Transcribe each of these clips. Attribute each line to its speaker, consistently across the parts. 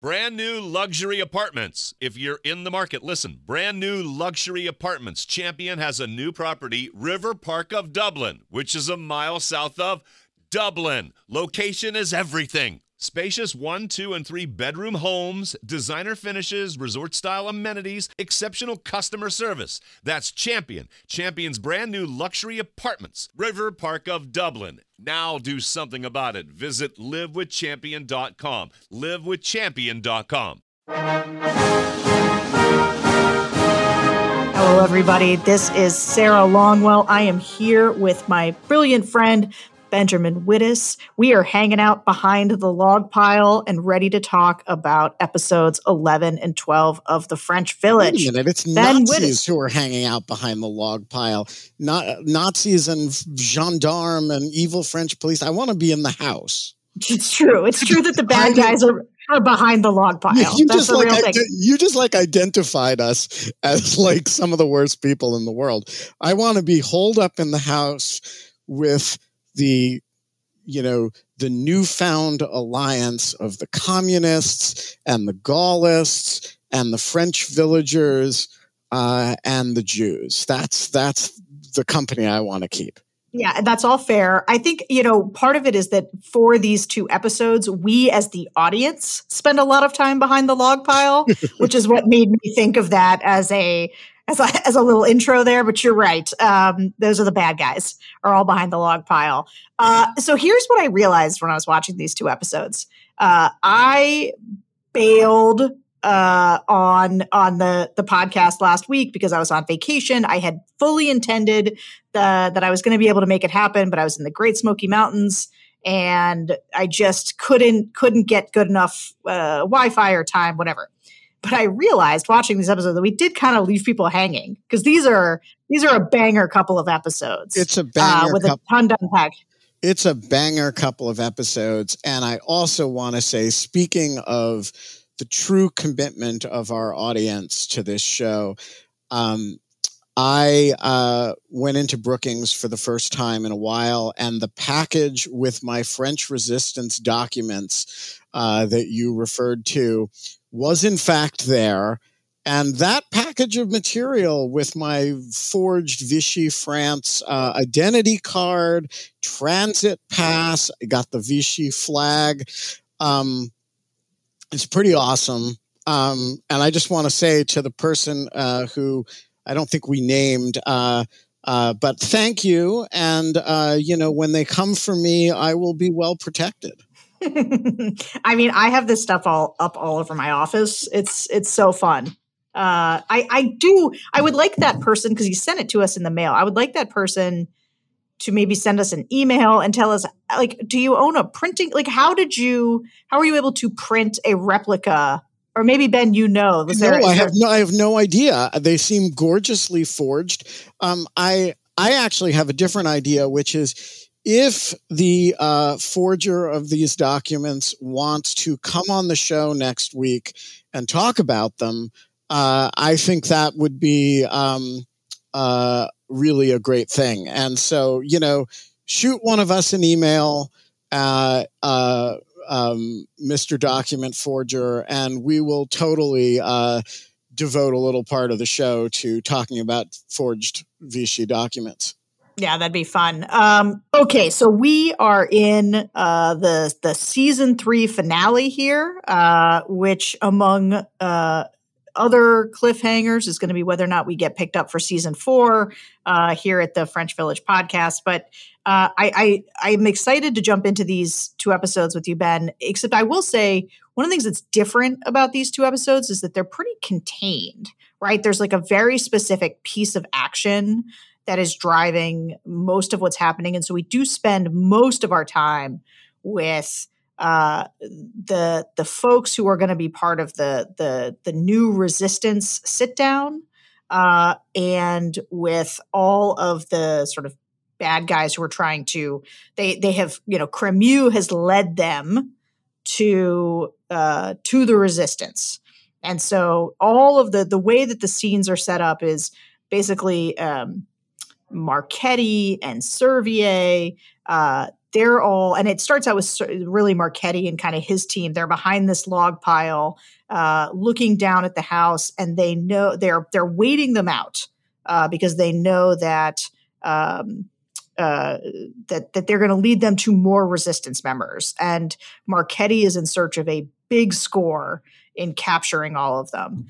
Speaker 1: Brand new luxury apartments. If you're in the market, listen. Brand new luxury apartments. Champion has a new property, River Park of Dublin, which is a mile south of Dublin. Location is everything. Spacious 1, 2, and 3 bedroom homes, designer finishes, resort-style amenities, exceptional customer service. That's Champion. Champion's brand new luxury apartments. River Park of Dublin. Now do something about it. Visit livewithchampion.com. Livewithchampion.com.
Speaker 2: Hello, everybody. This is Sarah Longwell. I am here with my brilliant friend, Benjamin Wittes. We are hanging out behind the log pile and ready to talk about episodes 11 and 12 of The French Village.
Speaker 3: Wait a minute, it's Nazis who are hanging out behind the log pile. Not Nazis and gendarmes and evil French police. I want to be in the house.
Speaker 2: It's true. It's true that the bad guys are behind the log pile. That's the real thing.
Speaker 3: You just identified us as like some of the worst people in the world. I want to be holed up in the house with the newfound alliance of the communists and the Gaullists and the French villagers and the Jews. That's the company I want to keep.
Speaker 2: Yeah, that's all fair. I think, part of it is that for these 2 episodes, we as the audience spend a lot of time behind the log pile, which is what made me think of that as a little intro there, but you're right. Those are the bad guys, are all behind the log pile. So here's what I realized when I was watching these 2 episodes. I bailed on the podcast last week because I was on vacation. I had fully intended that I was going to be able to make it happen, but I was in the Great Smoky Mountains and I just couldn't get good enough Wi-Fi or time, whatever. But I realized watching these episodes that we did kind of leave people hanging because these are a banger couple of episodes.
Speaker 3: It's a banger
Speaker 2: with a ton to unpack.
Speaker 3: It's a banger couple of episodes. And I also want to say, speaking of the true commitment of our audience to this show, I went into Brookings for the first time in a while, and the package with my French resistance documents that you referred to was in fact there. And that package of material with my forged Vichy France identity card, transit pass, I got the Vichy flag. It's pretty awesome. And I just want to say to the person who I don't think we named, but thank you. And, when they come for me, I will be well protected.
Speaker 2: I mean, I have this stuff all over my office. It's so fun. I would like that person, because he sent it to us in the mail. I would like that person to maybe send us an email and tell us, like, do you own a printing? Like, how were you able to print a replica? Or maybe Ben,
Speaker 3: I have no idea. They seem gorgeously forged. I actually have a different idea, which is, if the forger of these documents wants to come on the show next week and talk about them, I think that would be really a great thing. And so, shoot one of us an email, Mr. Document Forger, and we will totally devote a little part of the show to talking about forged Vichy documents.
Speaker 2: Yeah, that'd be fun. Okay, so we are in the season 3 finale here, which among other cliffhangers is going to be whether or not we get picked up for season 4 here at the French Village podcast. But I'm excited to jump into these 2 episodes with you, Ben, except I will say one of the things that's different about these 2 episodes is that they're pretty contained, right? There's like a very specific piece of action that is driving most of what's happening. And so we do spend most of our time with the folks who are going to be part of the new resistance sit down, and with all of the sort of bad guys who are trying to, they have, Cremieux has led them to the resistance. And so all of the way that the scenes are set up is basically Marchetti and Servier, they're all, and it starts out with really Marchetti and kind of his team. They're behind this log pile, looking down at the house, and they know they're waiting them out because they know that that they're going to lead them to more resistance members. And Marchetti is in search of a big score in capturing all of them.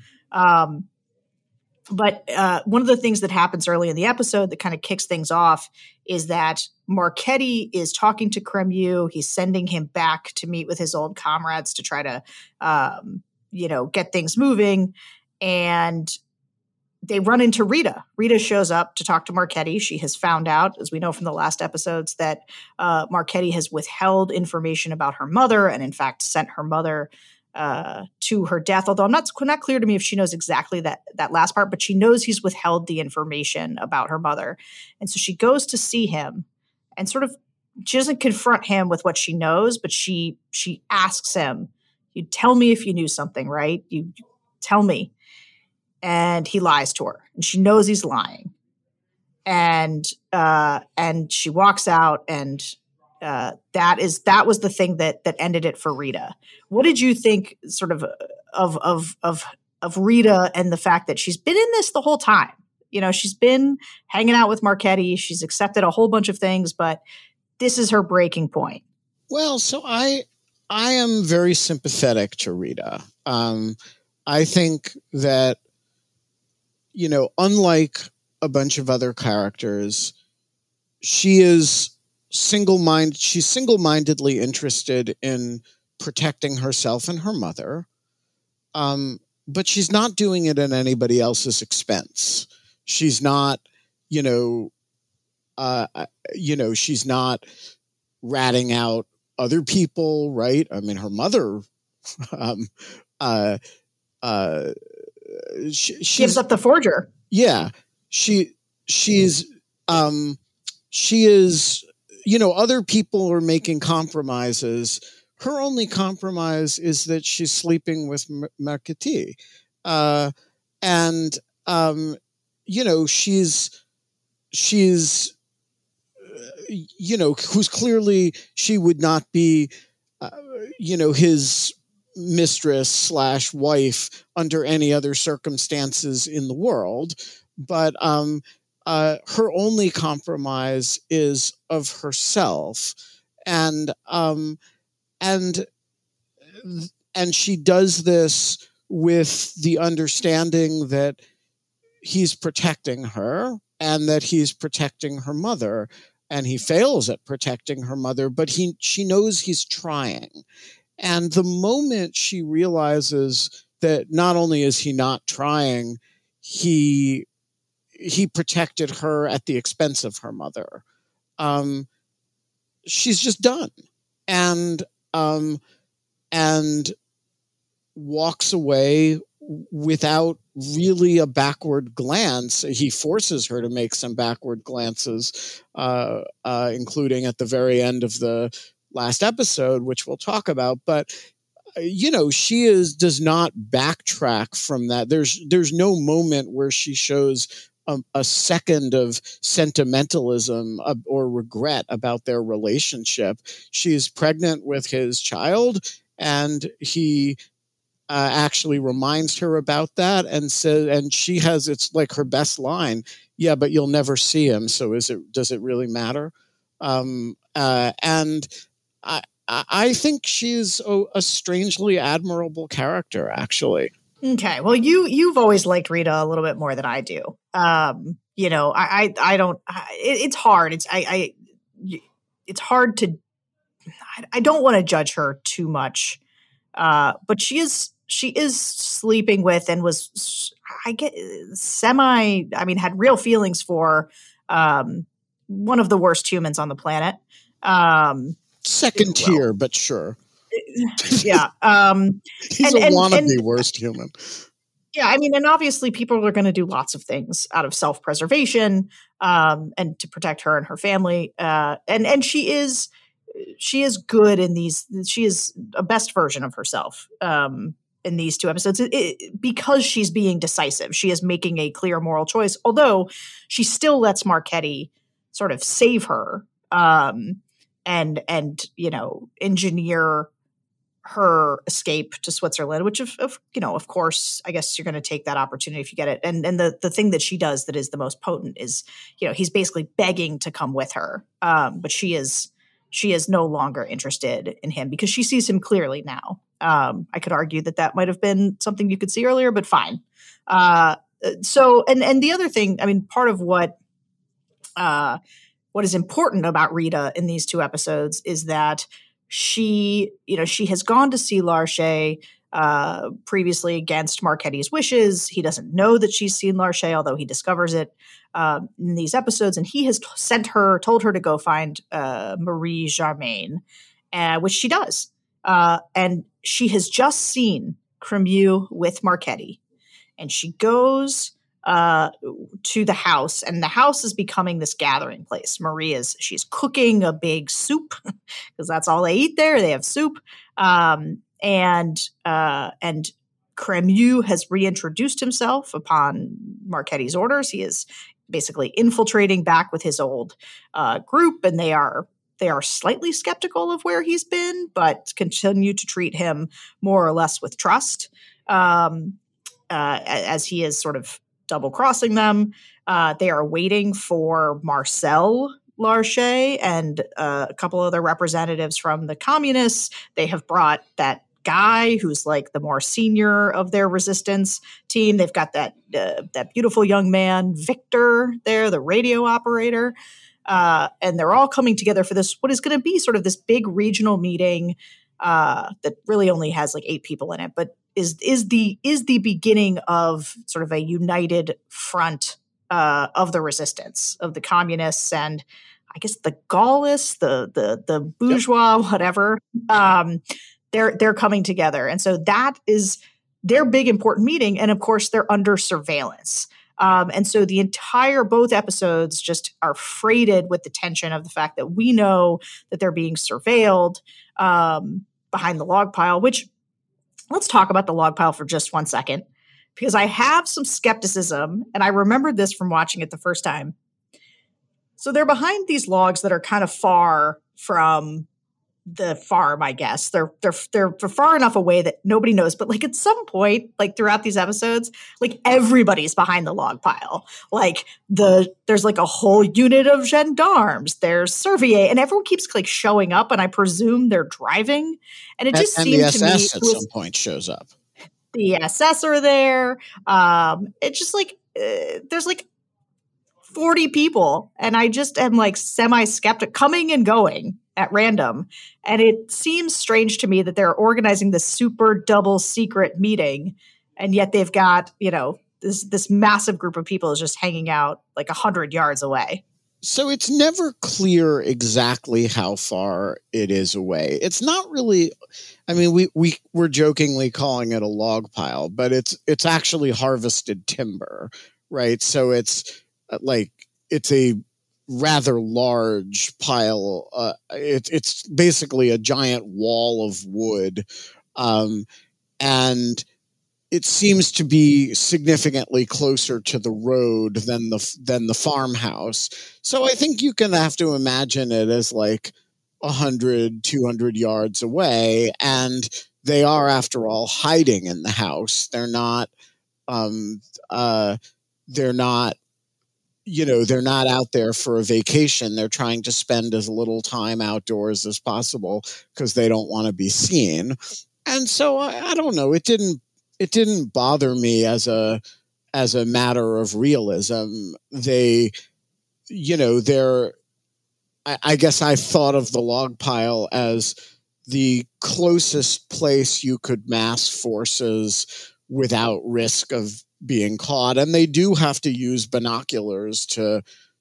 Speaker 2: But one of the things that happens early in the episode that kind of kicks things off is that Marchetti is talking to Cremieux. He's sending him back to meet with his old comrades to try to, get things moving. And they run into Rita. Rita shows up to talk to Marchetti. She has found out, as we know from the last episodes, that Marchetti has withheld information about her mother and, in fact, sent her mother to her death, although not clear to me if she knows exactly that last part, but she knows he's withheld the information about her mother. And so she goes to see him and she doesn't confront him with what she knows, but she asks him, "You tell me if you knew something, right? You tell me." And he lies to her, and she knows he's lying. And she walks out, and that was the thing that ended it for Rita. What did you think sort of Rita and the fact that she's been in this the whole time? She's been hanging out with Marchetti. She's accepted a whole bunch of things, but this is her breaking point.
Speaker 3: Well, so I am very sympathetic to Rita. I think that, unlike a bunch of other characters, she's single-mindedly interested in protecting herself and her mother, but she's not doing it at anybody else's expense. She's not, she's not ratting out other people, right? I mean, her mother, she
Speaker 2: gives up the forger.
Speaker 3: Yeah, she is. Other people are making compromises. Her only compromise is that she's sleeping with Marchetti. Who's clearly, she would not be, his mistress / wife under any other circumstances in the world. But her only compromise is of herself, and she does this with the understanding that he's protecting her and that he's protecting her mother, and he fails at protecting her mother, but she knows he's trying. And the moment she realizes that not only is he not trying, he protected her at the expense of her mother, she's just done, and walks away without really a backward glance. He forces her to make some backward glances, including at the very end of the last episode, which we'll talk about. But she does not backtrack from that. There's no moment where she shows a second of sentimentalism or regret about their relationship. She's pregnant with his child, and he actually reminds her about that and says, and she has, it's like her best line, "Yeah, but you'll never see him, so does it really matter?" And I think she's a strangely admirable character, actually.
Speaker 2: Okay. Well, you've always liked Rita a little bit more than I do. I don't, it's hard. It's hard to, I don't want to judge her too much. But she is sleeping with and was, had real feelings for, one of the worst humans on the planet.
Speaker 3: Second tier, but sure.
Speaker 2: Yeah.
Speaker 3: He's a wannabe worst human.
Speaker 2: Yeah. I mean, and obviously people are going to do lots of things out of self-preservation, and to protect her and her family. And she is good in these, she is a best version of herself, in these two episodes, because she's being decisive. She is making a clear moral choice, although she still lets Marchetti sort of save her. and engineer her escape to Switzerland, which of course, I guess you're going to take that opportunity if you get it. And the thing that she does that is the most potent is, he's basically begging to come with her. But she is no longer interested in him because she sees him clearly now. I could argue that might've been something you could see earlier, but fine. So the other thing, I mean, part of what is important about Rita in these two episodes is that she has gone to see Larche previously against Marchetti's wishes. He doesn't know that she's seen Larche, although he discovers it in these episodes. And he has told her to go find Marie Germain, which she does. And she has just seen Cremieux with Marchetti. And she goes to the house, and the house is becoming this gathering place. She's cooking a big soup because that's all they eat there. They have soup. And Cremieux has reintroduced himself upon Marchetti's orders. He is basically infiltrating back with his old group, and they are slightly skeptical of where he's been, but continue to treat him more or less with trust, as he is sort of double-crossing them. They are waiting for Marcel Larche and a couple other representatives from the communists. They have brought that guy who's like the more senior of their resistance team. They've got that beautiful young man, Victor, there, the radio operator. And they're all coming together for this, what is going to be sort of this big regional meeting that really only has like 8 people in it, but is the beginning of sort of a united front of the resistance, of the communists and I guess the Gaullists, the bourgeois, yep. Whatever. They're coming together, and so that is their big important meeting. And of course, they're under surveillance. And so both episodes just are freighted with the tension of the fact that we know that they're being surveilled behind the log pile, which let's talk about the log pile for just 1 second, because I have some skepticism, and I remembered this from watching it the first time. So they're behind these logs that are kind of far from the farm, I guess. They're far enough away that nobody knows. But like at some point, like throughout these episodes, like everybody's behind the log pile. Like there's like a whole unit of gendarmes. There's Servier, and everyone keeps like showing up. And I presume they're driving. And it just seemed to me
Speaker 3: the SS at some point shows up.
Speaker 2: The SS are there. It's just like there's like 40 people, and I just am like semi-skeptic, coming and going at random. And it seems strange to me that they're organizing this super double secret meeting, and yet they've got, this massive group of people is just hanging out like 100 yards away.
Speaker 3: So it's never clear exactly how far it is away. It's not really, I mean, we're jokingly calling it a log pile, but it's actually harvested timber, right? So it's a rather large pile. It's basically a giant wall of wood. And it seems to be significantly closer to the road than the farmhouse. So I think you can have to imagine it as like 100, 200 yards away. And they are, after all, hiding in the house. They're not out there for a vacation. They're trying to spend as little time outdoors as possible because they don't want to be seen. And so I don't know. It didn't bother me as a matter of realism. I guess I thought of the log pile as the closest place you could mass forces without risk of being caught. And they do have to use binoculars to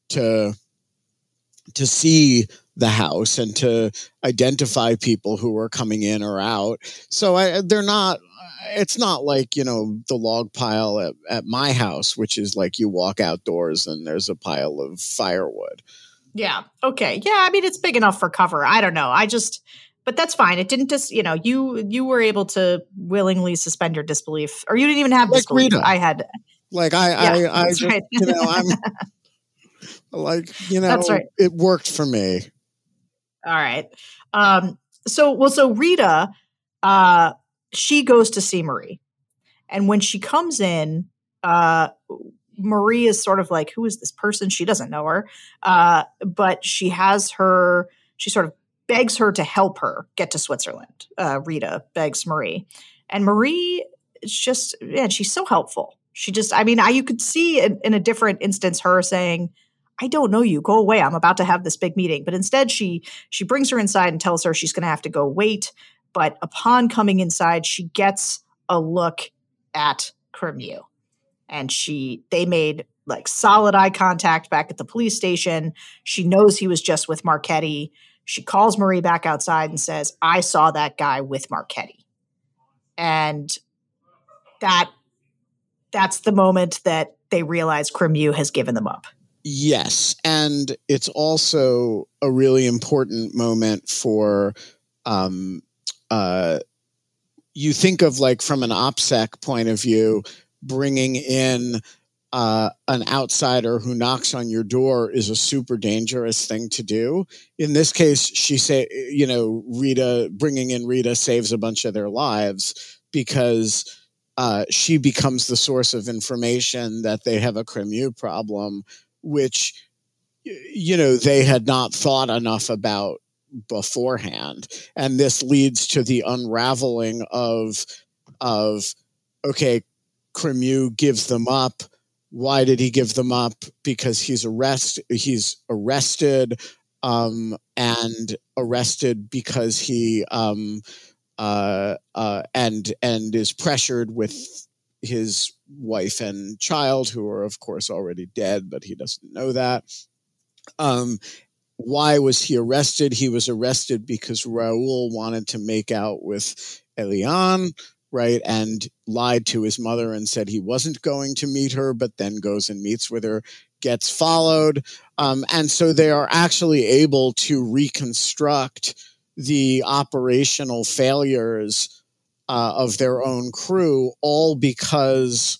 Speaker 3: see the house and to identify people who are coming in or out. So it's not like, the log pile at my house, which is like you walk outdoors and there's a pile of firewood.
Speaker 2: Yeah. Okay. Yeah. I mean, it's big enough for cover. I don't know. But that's fine. It didn't just, you were able to willingly suspend your disbelief, or you didn't even have disbelief.
Speaker 3: Rita.
Speaker 2: I had.
Speaker 3: Like I just, right. I'm like,
Speaker 2: That's right.
Speaker 3: It worked for me.
Speaker 2: All right. So Rita, she goes to see Marie. And when she comes in, Marie is sort of like, who is this person? She doesn't know her. But she sort of begs her to help her get to Switzerland. Rita begs Marie. And Marie is just, man, she's so helpful. You could see in a different instance her saying, I don't know you. Go away. I'm about to have this big meeting. But instead, she brings her inside and tells her she's going to have to go wait. But upon coming inside, she gets a look at Cremieux. And they made like solid eye contact back at the police station. She knows he was just with Marchetti. She calls Marie back outside and says, I saw that guy with Marchetti. And that's the moment that they realize Cremieux has given them up.
Speaker 3: Yes. And it's also a really important moment for, you think of like from an OPSEC point of view, bringing in an outsider who knocks on your door is a super dangerous thing to do. In this case, bringing in Rita saves a bunch of their lives because she becomes the source of information that they have a Cremieux problem, which, they had not thought enough about beforehand. And this leads to the unraveling of okay, Cremieux gives them up. Why did he give them up? Because he's arrested, and arrested because he and is pressured with his wife and child, who are of course already dead, but he doesn't know that. Why was he arrested? He was arrested because Raoul wanted to make out with Eliane, right? And lied to his mother and said he wasn't going to meet her, but then goes and meets with her, gets followed. And so they are actually able to reconstruct the operational failures of their own crew, all because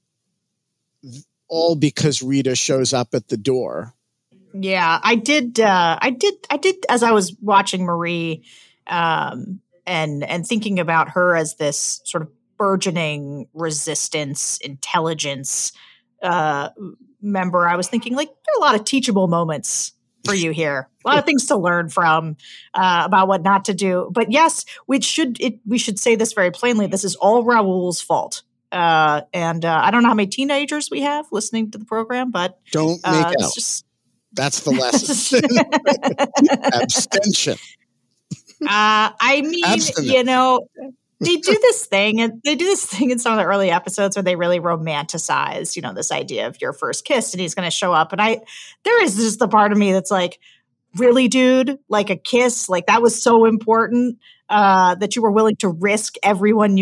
Speaker 3: Rita shows up at the door.
Speaker 2: Yeah, I did. As I was watching Marie, and thinking about her as this sort of burgeoning resistance, intelligence member, I was thinking like there are a lot of teachable moments for you here. A lot of things to learn from about what not to do. But yes, we should say this very plainly. This is all Raoul's fault. And I don't know how many teenagers we have listening to the program, but
Speaker 3: don't make out. That's the lesson. Abstention.
Speaker 2: Abstinent. They do this thing in some of the early episodes where they really romanticize, this idea of your first kiss and he's going to show up. And there is just the part of me that's like, really, dude, like a kiss, like that was so important that you were willing to risk everyone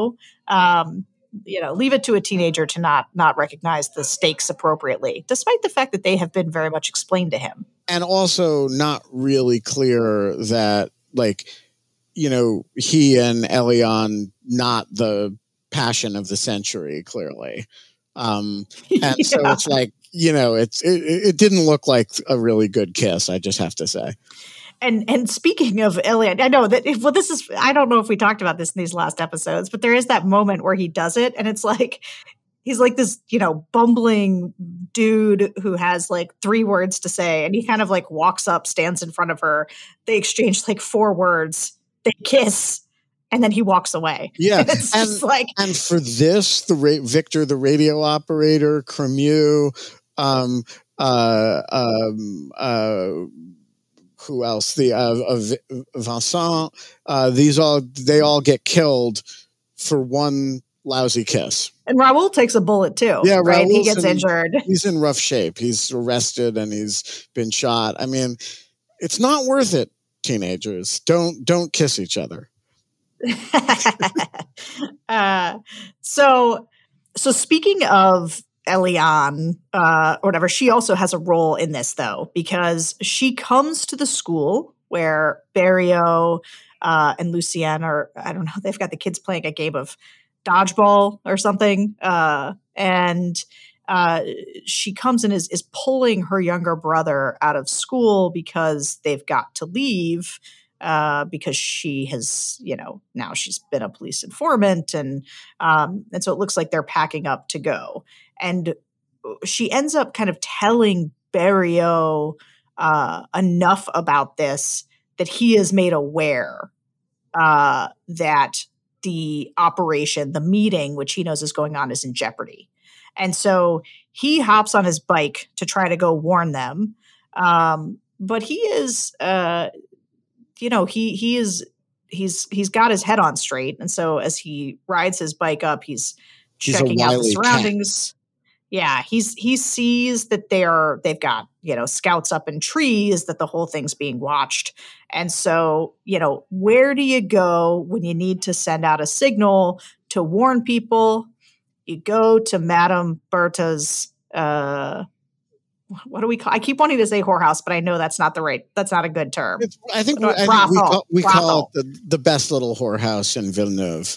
Speaker 2: leave it to a teenager to not recognize the stakes appropriately, despite the fact that they have been very much explained to him.
Speaker 3: And also not really clear that, like, he and Eliane, not the passion of the century, clearly. And so it's like, it didn't look like a really good kiss, I just have to say.
Speaker 2: And speaking of Eliane, I know that, I don't know if we talked about this in these last episodes, but there is that moment where he does it and it's like, he's like this, bumbling dude who has like 3 words to say. And he kind of like walks up, stands in front of her. They exchange like 4 words, they kiss, and then he walks away.
Speaker 3: Yeah.
Speaker 2: And
Speaker 3: for this, Victor, the radio operator, Cremieux, who else? Vincent. They all get killed for one lousy kiss.
Speaker 2: And Raoul takes a bullet too.
Speaker 3: Yeah,
Speaker 2: right. He gets injured.
Speaker 3: He's in rough shape. He's arrested and he's been shot. I mean, it's not worth it. Teenagers, don't kiss each other.
Speaker 2: So speaking of Eliane, or whatever, she also has a role in this though, because she comes to the school where Barrio and Lucien are, I don't know, they've got the kids playing a game of dodgeball or something. And she comes and is pulling her younger brother out of school because they've got to leave because she has, now she's been a police informant, and so it looks like they're packing up to go. And she ends up kind of telling Barrio enough about this that he is made aware that the operation, the meeting, which he knows is going on, is in jeopardy. And so he hops on his bike to try to go warn them. But he is, he's got his head on straight. And so as he rides his bike up, he's checking out the surroundings. Cat. Yeah, he sees that they've got, scouts up in trees, that the whole thing's being watched. And so, where do you go when you need to send out a signal to warn people? You go to Madame Berta's, what do we call? I keep wanting to say whorehouse, but I know that's not a good term.
Speaker 3: I think we call it the best little whorehouse in Villeneuve.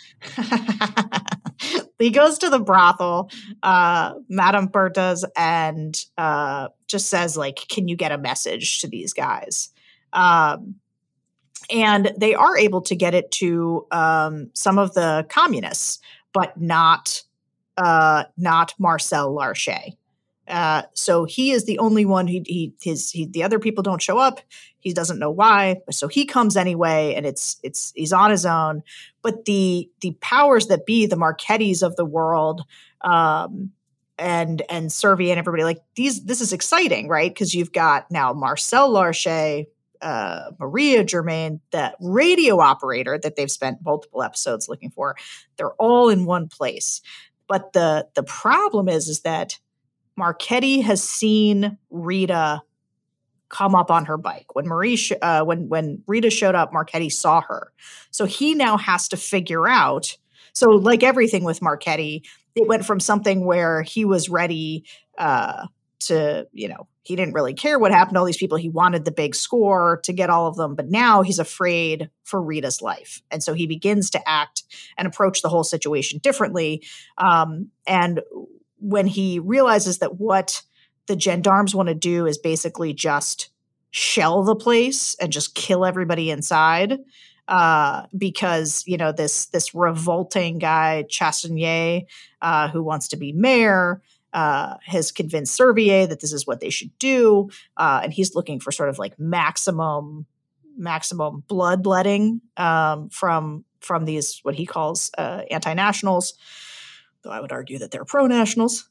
Speaker 2: He goes to the brothel, Madame Berta's, and just says, like, can you get a message to these guys? And they are able to get it to some of the communists, but not Marcel Larcher. So he is the only one the other people don't show up. He doesn't know why. So he comes anyway, and he's on his own. But the powers that be, the Marchettis of the world, and Servier and everybody, like this is exciting, right? Because you've got now Marcel Larcher, Maria Germain, that radio operator that they've spent multiple episodes looking for. They're all in one place. But the problem is that Marchetti has seen Rita come up on her bike. When when Rita showed up, Marchetti saw her. So he now has to figure out. So like everything with Marchetti, it went from something where he was ready to, he didn't really care what happened to all these people. He wanted the big score to get all of them. But now he's afraid for Rita's life. And so he begins to act and approach the whole situation differently. And when he realizes that what the gendarmes want to do is basically just shell the place and just kill everybody inside, because, this revolting guy, Chastanier, who wants to be mayor, has convinced Servier that this is what they should do. And he's looking for sort of like maximum bloodletting from these, what he calls anti-nationals, though I would argue that they're pro-nationals.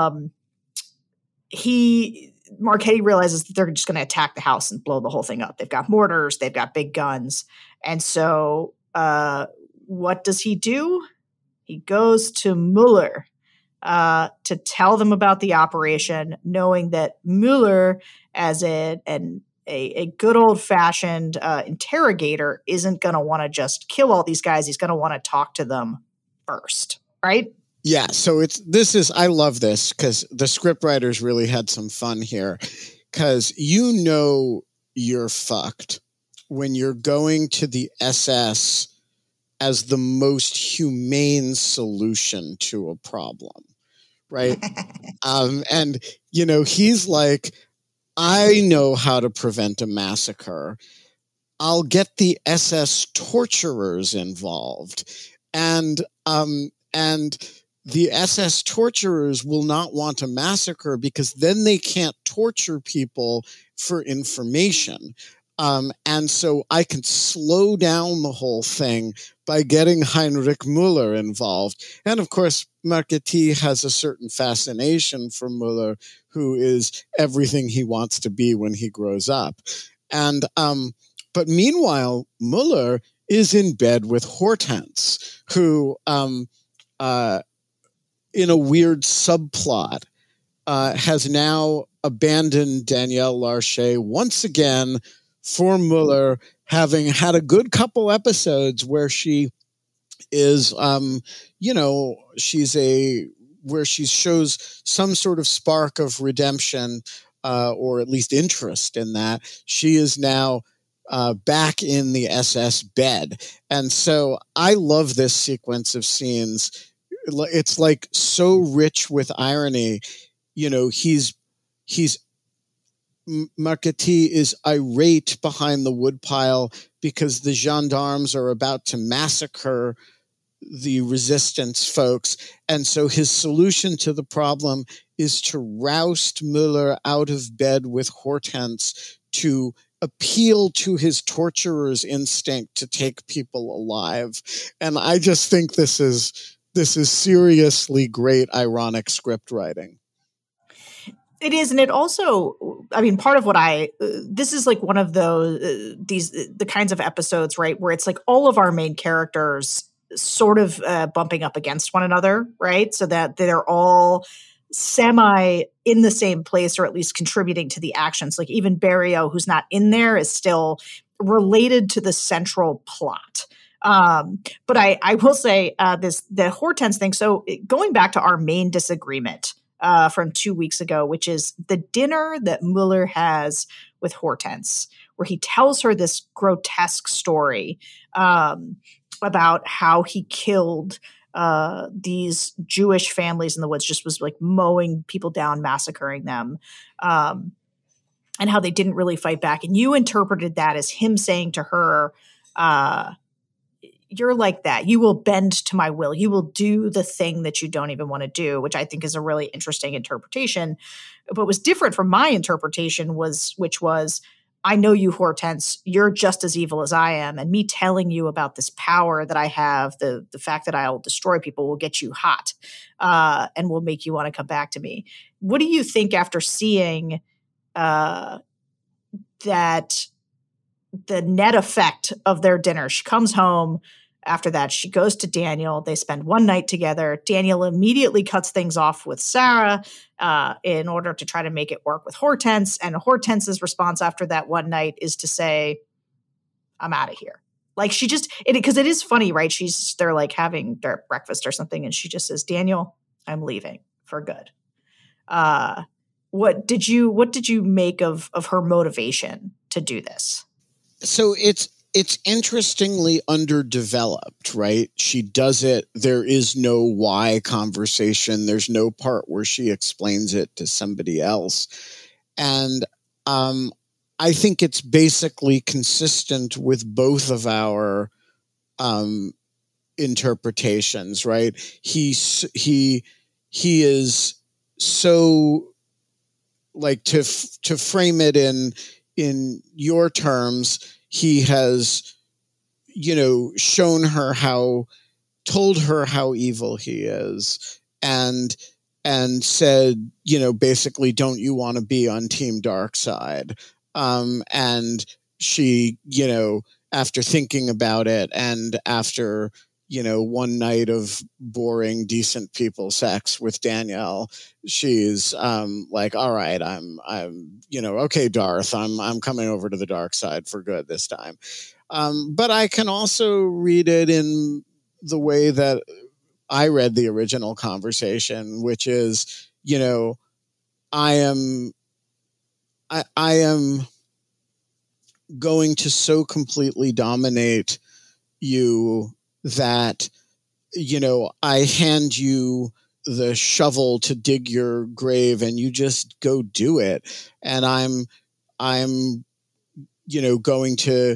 Speaker 2: Marchetti realizes that they're just going to attack the house and blow the whole thing up. They've got mortars, they've got big guns. And so what does he do? He goes to Mueller to tell them about the operation, knowing that Mueller, as a good old-fashioned interrogator, isn't going to want to just kill all these guys. He's going to want to talk to them first, right?
Speaker 3: Yeah, so I love this because the scriptwriters really had some fun here, because you're fucked when you're going to the SS as the most humane solution to a problem, right? And he's like, I know how to prevent a massacre. I'll get the SS torturers involved, and the SS torturers will not want a massacre because then they can't torture people for information. And so I can slow down the whole thing by getting Heinrich Müller involved. And of course, Marchetti has a certain fascination for Müller, who is everything he wants to be when he grows up. And but meanwhile, Müller is in bed with Hortense, who in a weird subplot, has now abandoned Danielle Larcher once again for Mueller, having had a good couple episodes where she is, where she shows some sort of spark of redemption, or at least interest in that. She is now back in the SS bed. And so I love this sequence of scenes it's like so rich with irony. Marquetis is irate behind the woodpile because the gendarmes are about to massacre the resistance folks. And so his solution to the problem is to roust Muller out of bed with Hortense to appeal to his torturer's instinct to take people alive. And I just think this is seriously great ironic script writing.
Speaker 2: It is, and it also, I mean, part of what this is like one of the kinds of episodes, right, where it's like all of our main characters sort of bumping up against one another, right, so that they're all semi in the same place, or at least contributing to the actions. Like even Barrio, who's not in there, is still related to the central plot. But I will say the Hortense thing. So going back to our main disagreement from 2 weeks ago, which is the dinner that Muller has with Hortense, where he tells her this grotesque story about how he killed these Jewish families in the woods, just was like mowing people down, massacring them, and how they didn't really fight back. And you interpreted that as him saying to her, you're like that. You will bend to my will. You will do the thing that you don't even want to do, which I think is a really interesting interpretation. But was different from my interpretation which was, I know you, Hortense, you're just as evil as I am. And me telling you about this power that I have, the fact that I'll destroy people, will get you hot and will make you want to come back to me. What do you think after seeing that the net effect of their dinner? She comes home. After that, she goes to Daniel. They spend one night together. Daniel immediately cuts things off with Sarah in order to try to make it work with Hortense. And Hortense's response after that one night is to say, I'm out of here. Like she just, because it is funny, right? They're like having their breakfast or something. And she just says, Daniel, I'm leaving for good. What did you make of her motivation to do this?
Speaker 3: So it's interestingly underdeveloped, right? She does it. There is no why conversation. There's no part where she explains it to somebody else. And I think it's basically consistent with both of our interpretations, right? He is so, like, to frame it in your terms, he has, told her how evil he is, and said, basically, don't you want to be on Team Darkseid? And she, after thinking about it, and after, one night of boring, decent people sex with Danielle, she's like, all right, I'm okay, Darth, I'm coming over to the dark side for good this time. But I can also read it in the way that I read the original conversation, which is, I am going to so completely dominate you that, I hand you the shovel to dig your grave and you just go do it. And I'm going to,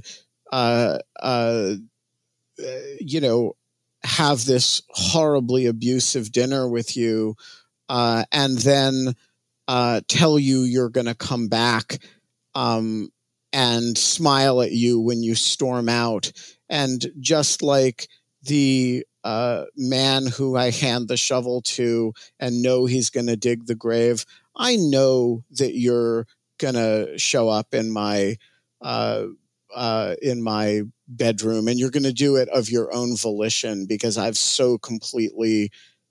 Speaker 3: have this horribly abusive dinner with you, and then tell you you're going to come back, and smile at you when you storm out. And just like the man who I hand the shovel to and know he's going to dig the grave, I know that you're going to show up in my bedroom, and you're going to do it of your own volition, because I've so completely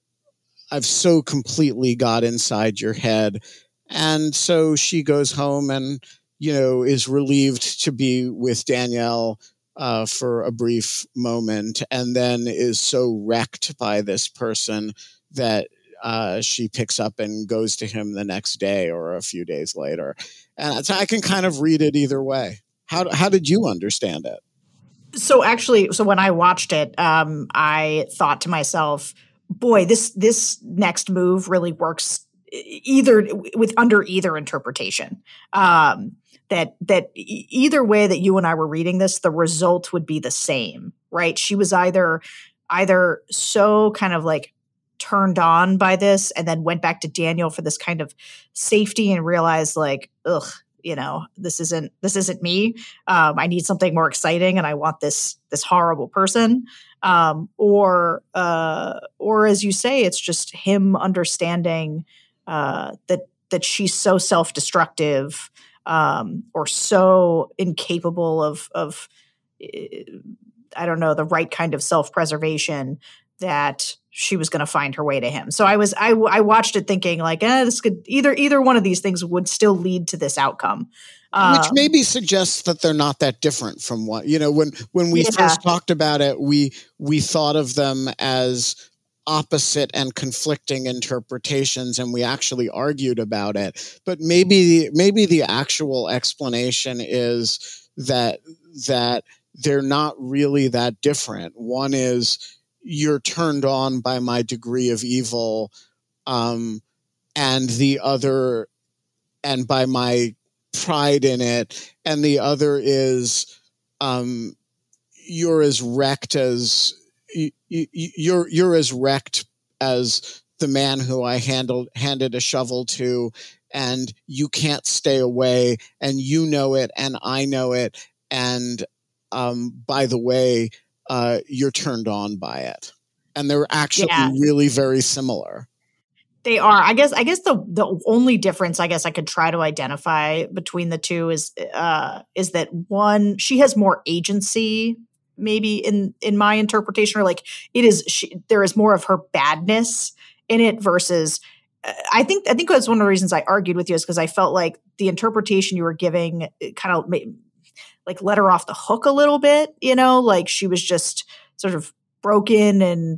Speaker 3: got inside your head. And so she goes home and, is relieved to be with Danielle for a brief moment, and then is so wrecked by this person that she picks up and goes to him the next day or a few days later. And so I can kind of read it either way. How did you understand it?
Speaker 2: So when I watched it, I thought to myself, boy, this next move really works under either interpretation. Either way that you and I were reading this, the result would be the same, right? She was either so kind of like turned on by this and then went back to Daniel for this kind of safety and realized like, ugh, this isn't me. I need something more exciting and I want this horrible person. Or as you say, it's just him understanding that she's so self-destructive, or so incapable of I don't know, the right kind of self-preservation that she was going to find her way to him. So I watched it thinking like, this could either one of these things would still lead to this outcome.
Speaker 3: Which maybe suggests that they're not that different from what, when we first talked about it, we thought of them as opposite and conflicting interpretations, and we actually argued about it. But maybe the actual explanation is that they're not really that different. One is, you're turned on by my degree of evil, and the other, and by my pride in it, and the other is, you're as wrecked as you're as wrecked as the man who I handed a shovel to, and you can't stay away, and you know it, and I know it, and by the way, you're turned on by it. And they're actually really very similar.
Speaker 2: They are. I guess the only difference I guess I could try to identify between the two is that one, she has more agency maybe in my interpretation, or like there is more of her badness in it versus I think that's one of the reasons I argued with you, is because I felt like the interpretation you were giving kind of like let her off the hook a little bit, like she was just sort of broken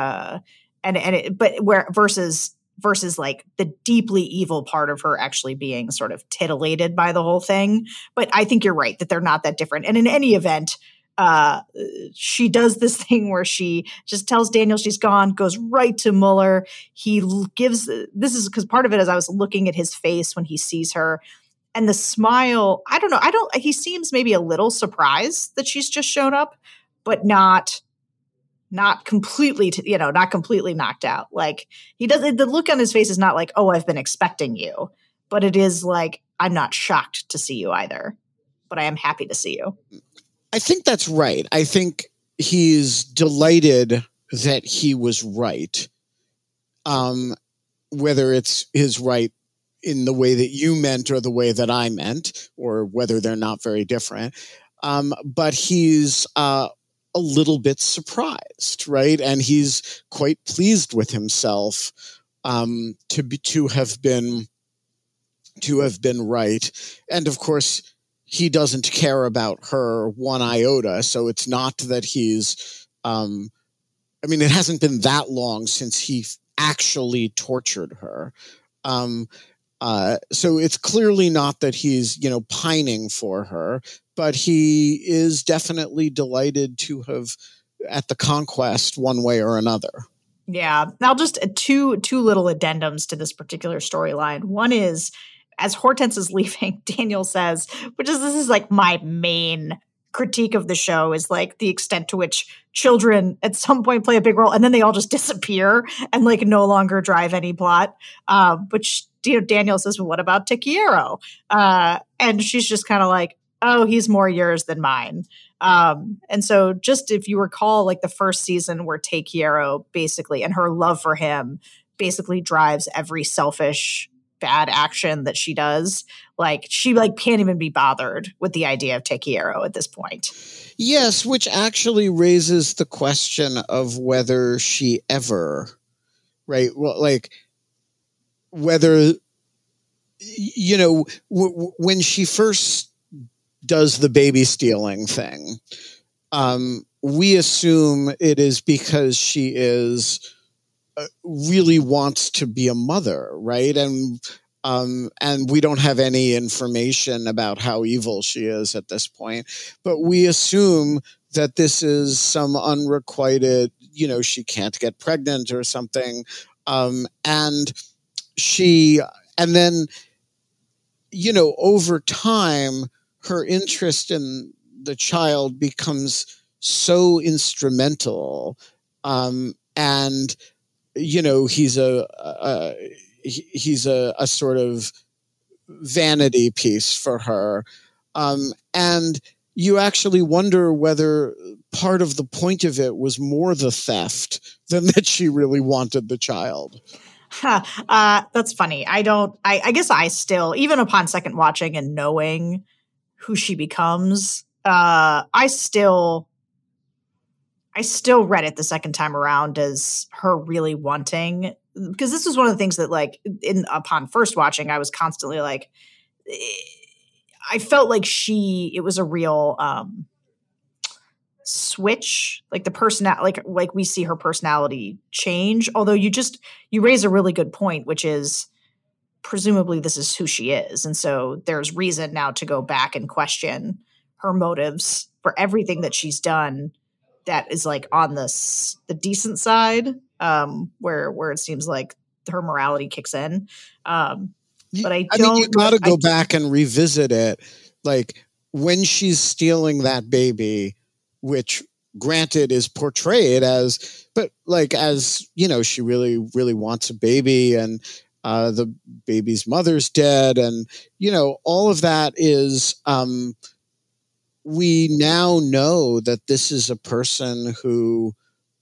Speaker 2: versus like the deeply evil part of her actually being sort of titillated by the whole thing. But I think you're right that they're not that different. And in any event, she does this thing where she just tells Daniel she's gone, goes right to Mueller. This is because part of it is I was looking at his face when he sees her. And the smile, I don't know. He seems maybe a little surprised that she's just shown up, but not completely, not completely knocked out. Like the look on his face is not like, oh, I've been expecting you, but it is like, I'm not shocked to see you either, but I am happy to see you.
Speaker 3: I think that's right. I think he's delighted that he was right. Whether it's his right in the way that you meant or the way that I meant, or whether they're not very different. But he's a little bit surprised, right? And he's quite pleased with himself to have been right. And of course, he doesn't care about her one iota. So it's not that he's it hasn't been that long since he actually tortured her. So it's clearly not that he's, pining for her, but he is definitely delighted to have at the conquest one way or another.
Speaker 2: Yeah. Now just two little addendums to this particular storyline. One is, as Hortense is leaving, Daniel says, this is like my main critique of the show, is like the extent to which children at some point play a big role and then they all just disappear and like no longer drive any plot. Which Daniel says, well, what about Taquiero? And she's just kind of like, oh, he's more yours than mine. And so just if you recall, like the first season where Taquiero basically, and her love for him basically drives every selfish bad action that she does. Like she can't even be bothered with the idea of Taquiero at this point.
Speaker 3: Yes, which actually raises the question of whether she ever, right? Well, like whether, when she first does the baby stealing thing, we assume it is because she is really wants to be a mother, right? And we don't have any information about how evil she is at this point, but we assume that this is some unrequited, she can't get pregnant or something. And then, over time, her interest in the child becomes so instrumental. And, he's a sort of vanity piece for her. And you actually wonder whether part of the point of it was more the theft than that she really wanted the child.
Speaker 2: That's funny. I guess I still, even upon second watching and knowing who she becomes, I still read it the second time around as her really wanting, because this was one of the things that, like, upon first watching, I was constantly like, I felt like it was a real switch, like the personality, like we see her personality change. Although you raise a really good point, which is presumably this is who she is, and so there's reason now to go back and question her motives for everything that she's done. That is like on the decent side, where it seems like her morality kicks in. But I mean,
Speaker 3: you got to go back and revisit it. Like when she's stealing that baby, which granted is portrayed as, but like as, she really, really wants a baby, and the baby's mother's dead. And, all of that is, we now know that this is a person who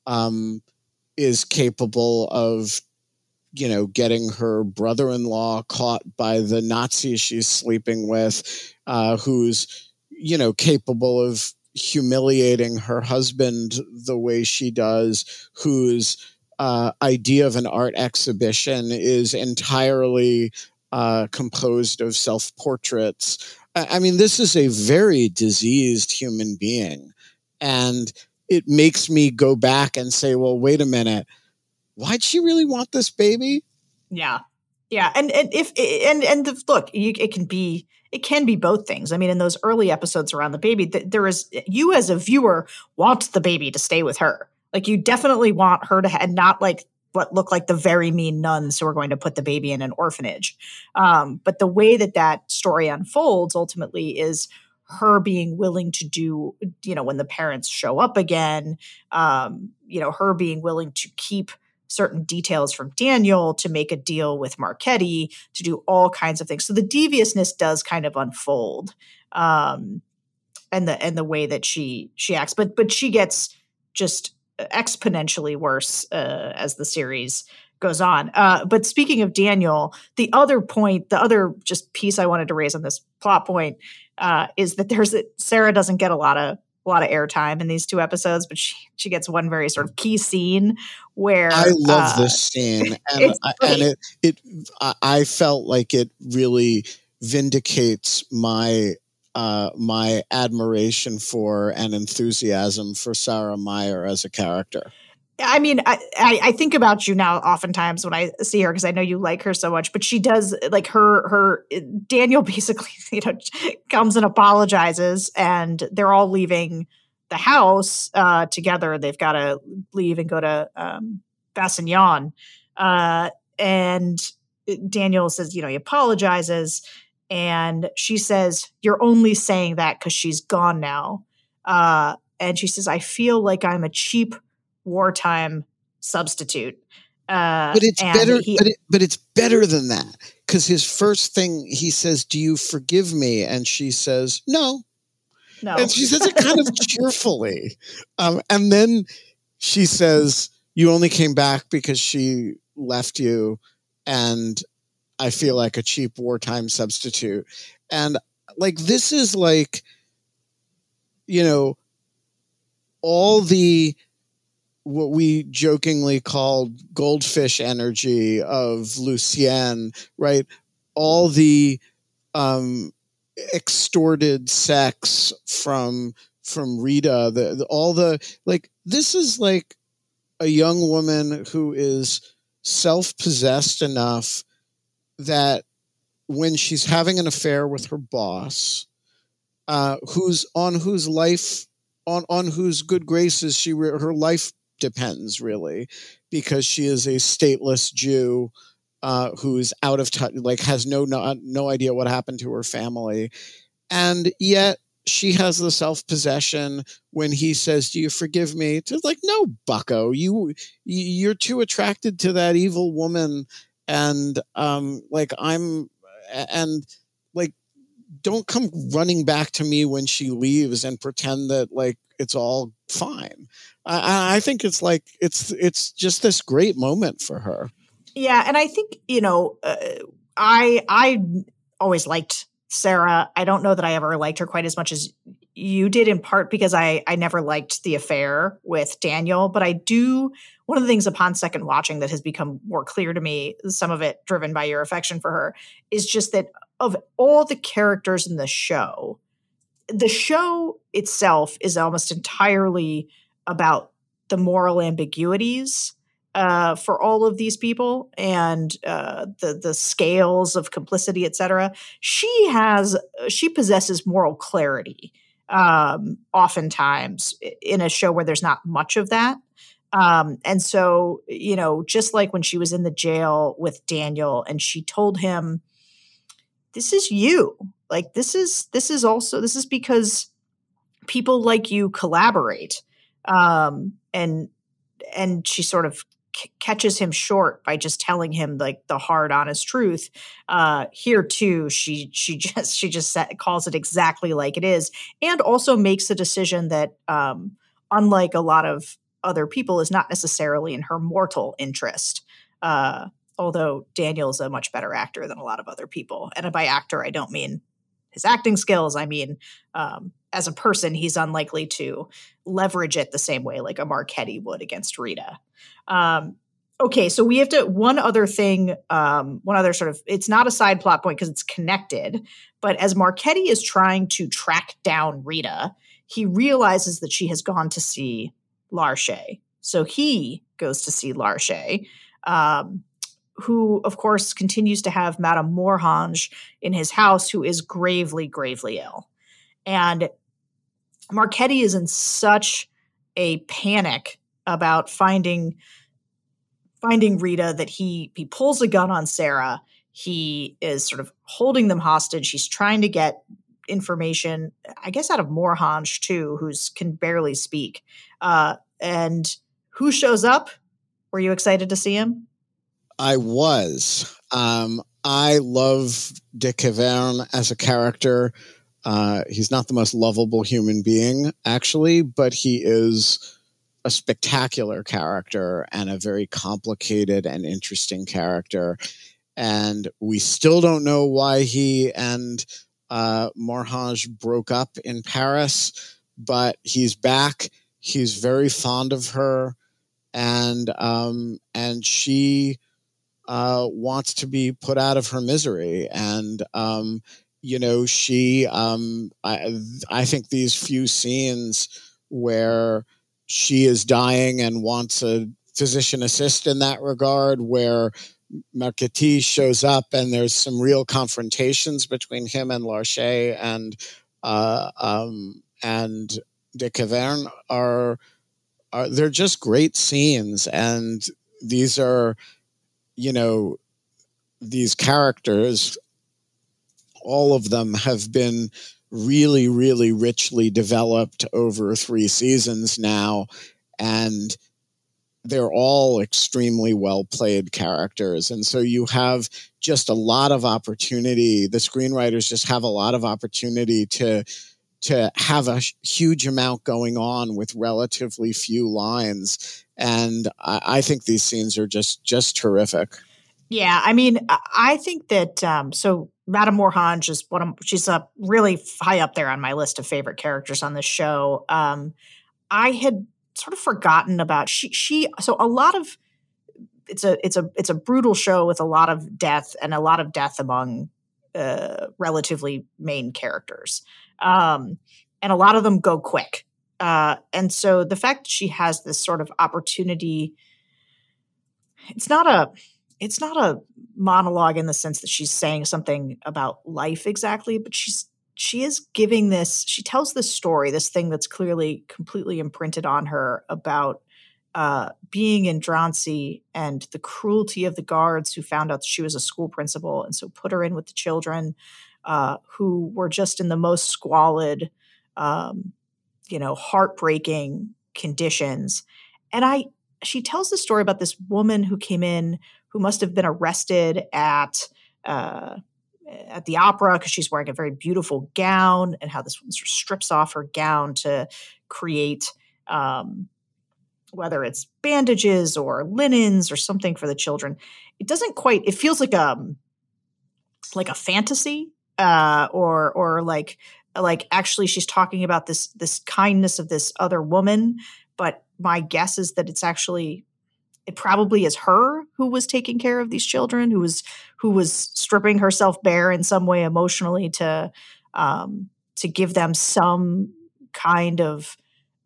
Speaker 3: is capable of, getting her brother-in-law caught by the Nazis she's sleeping with, who's, capable of humiliating her husband the way she does, whose idea of an art exhibition is entirely composed of self-portraits. I mean, this is a very diseased human being. And it makes me go back and say, well, wait a minute. Why'd she really want this baby?
Speaker 2: Yeah. Yeah. And look, it can be both things. I mean, in those early episodes around the baby, you as a viewer want the baby to stay with her. Like, you definitely want her to not like what look like the very mean nuns who are going to put the baby in an orphanage. But the way that story unfolds ultimately is her being willing to do, when the parents show up again, her being willing to keep certain details from Daniel, to make a deal with Marchetti, to do all kinds of things. So the deviousness does kind of unfold, and the way that she acts, but she gets just exponentially worse as the series goes on. But speaking of Daniel, the other just piece I wanted to raise on this plot point is that Sarah doesn't get a lot of airtime in these two episodes, but she gets one very sort of key scene where
Speaker 3: I love this scene, and I felt like it really vindicates my my admiration for and enthusiasm for Sarah Meyer as a character.
Speaker 2: I mean, I think about you now oftentimes when I see her, because I know you like her so much, but she does, like, her Daniel basically, comes and apologizes, and they're all leaving the house together. They've got to leave and go to Bassignon. And Daniel says, he apologizes, and she says, "You're only saying that because she's gone now." And she says, "I feel like I'm a cheap wartime substitute."
Speaker 3: But it's better. But it's better than that, because his first thing he says, "Do you forgive me?" And she says, "No." And she says it kind of cheerfully, and then she says, "You only came back because she left you, and I feel like a cheap wartime substitute." And like, this is like, all the, what we jokingly called goldfish energy of Lucienne, right? All the extorted sex from Rita, all the, like, this is like a young woman who is self-possessed enough that when she's having an affair with her boss, whose life on whose good graces her life depends, really, because she is a stateless Jew who's out of touch, like has no idea what happened to her family, and yet she has the self-possession when he says, "Do you forgive me?" To like, no, bucko, you're too attracted to that evil woman, and like don't come running back to me when she leaves and pretend that like it's all fine. I think it's like it's just this great moment for her.
Speaker 2: Yeah, and I think I always liked Sarah. I don't know that I ever liked her quite as much as you did, in part because I never liked the affair with Daniel. But I do. One of the things upon second watching that has become more clear to me, some of it driven by your affection for her, is just that of all the characters in the show itself is almost entirely about the moral ambiguities for all of these people and the scales of complicity, et cetera. She possesses moral clarity oftentimes in a show where there's not much of that. And so, just like when she was in the jail with Daniel and she told him, this is you. Like, this is because people like you collaborate. And she sort of catches him short by just telling him like the hard, honest truth. Here too, she just calls it exactly like it is, and also makes a decision that, unlike a lot of other people, is not necessarily in her mortal interest. Although Daniel's a much better actor than a lot of other people, and by actor I don't mean his acting skills. I mean, as a person, he's unlikely to leverage it the same way like a Marchetti would against Rita. Okay, so we have one other sort of, it's not a side plot point because it's connected, but as Marchetti is trying to track down Rita, he realizes that she has gone to see Larche. So he goes to see Larche, who, of course, continues to have Madame Morhange in his house, who is gravely, gravely ill. And Marchetti is in such a panic about finding Rita that he pulls a gun on Sarah. He is sort of holding them hostage. He's trying to get information, I guess, out of Morhange, too, who can barely speak. And who shows up? Were you excited to see him?
Speaker 3: I was. I love de Quevern as a character. He's not the most lovable human being, actually, but he is a spectacular character and a very complicated and interesting character. And we still don't know why he and Morhange broke up in Paris, but he's back. He's very fond of her, and she wants to be put out of her misery. And I think these few scenes where she is dying and wants a physician assist in that regard, where Marchetti shows up and there's some real confrontations between him and Larche and de Quevern they're just great scenes. And these are, these characters, all of them have been really, really richly developed over 3 seasons now. And they're all extremely well-played characters. And so you have just a lot of opportunity. The screenwriters just have a lot of opportunity to have a huge amount going on with relatively few lines. And I think these scenes are just terrific.
Speaker 2: Yeah, I mean, I think that so Madame Morhange is she's really high up there on my list of favorite characters on the show. I had sort of forgotten about so a lot of it's a brutal show with a lot of death among relatively main characters. And a lot of them go quick. And so the fact that she has this sort of opportunity, it's not a monologue in the sense that she's saying something about life exactly, but she's she is giving this, she tells this story, this thing that's clearly completely imprinted on her about being in Drancy and the cruelty of the guards who found out that she was a school principal and so put her in with the children who were just in the most squalid, heartbreaking conditions. And she tells the story about this woman who came in who must have been arrested at the opera because she's wearing a very beautiful gown, and how this woman sort of strips off her gown to create whether it's bandages or linens or something for the children. It doesn't quite, it feels like a fantasy or like actually she's talking about this kindness of this other woman, but my guess is that it probably is her who was taking care of these children, who was stripping herself bare in some way emotionally to give them some kind of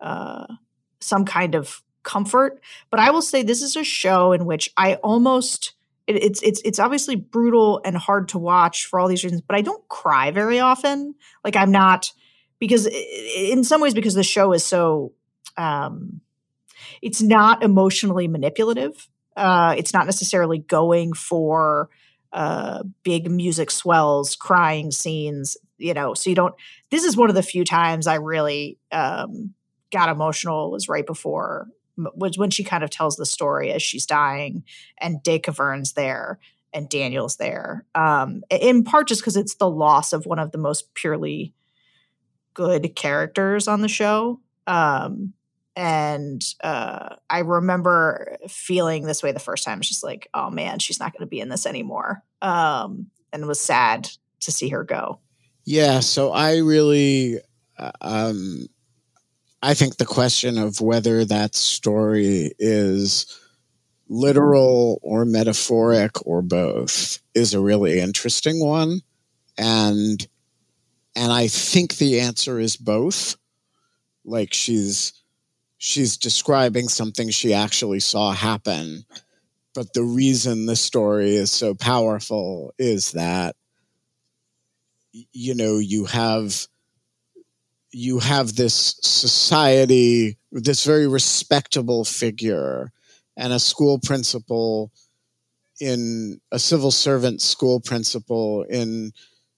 Speaker 2: comfort. But I will say this is a show in which I almost it's obviously brutal and hard to watch for all these reasons, but I don't cry very often. Like I'm not, because in some ways because the show is so it's not emotionally manipulative. It's not necessarily going for big music swells, crying scenes, so you don't, this is one of the few times I really got emotional was right before, was when she kind of tells the story as she's dying and De Cavern's there and Daniel's there. In part just because it's the loss of one of the most purely good characters on the show. And I remember feeling this way the first time. It's just like, oh man, she's not going to be in this anymore. And it was sad to see her go.
Speaker 3: Yeah. So I really, I think the question of whether that story is literal or metaphoric or both is a really interesting one. And I think the answer is both. Like she's describing something she actually saw happen. But the reason the story is so powerful is that, you have this society, this very respectable figure, and a school principal a civil servant school principal in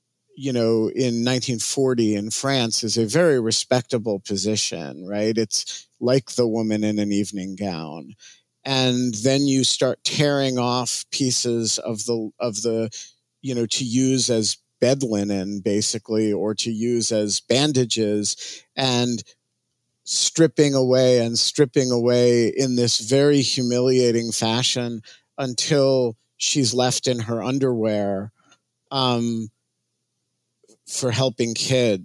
Speaker 3: 1940 in France is a very respectable position, right? It's like the woman in an evening gown. And then you start tearing off pieces of the to use as bed linen, basically, or to use as bandages, and stripping away in this very humiliating fashion until she's left in her underwear for helping